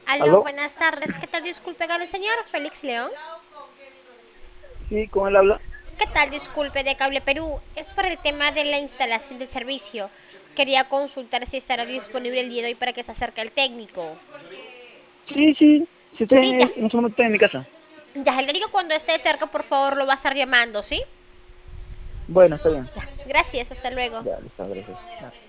Aló, ¿Aló? buenas tardes. ¿Qué tal? Disculpe, con el señor Félix León. Sí, con él habla. ¿Qué tal? Disculpe, de Cable Perú. Es por el tema de la instalación del servicio. Quería consultar si estará disponible el día de hoy para que se acerque el técnico. Sí, sí, sí estoy Sí, ya. en este momento en mi casa. Ya, le digo cuando esté cerca, por favor, lo va a estar llamando, ¿sí? Bueno, está bien. Ya. Gracias, hasta luego. Ya, listo, gracias.